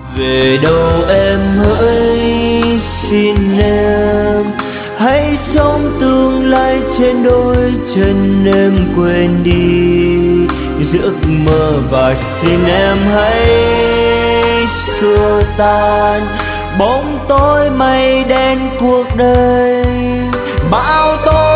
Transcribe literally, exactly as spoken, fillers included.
Về đâu em hỡi xin em, hãy sống tương lai trên đôi chân em quên đi giấc mơ, và xin em hãy xua tan bóng tối mây đen cuộc đời. Bão tố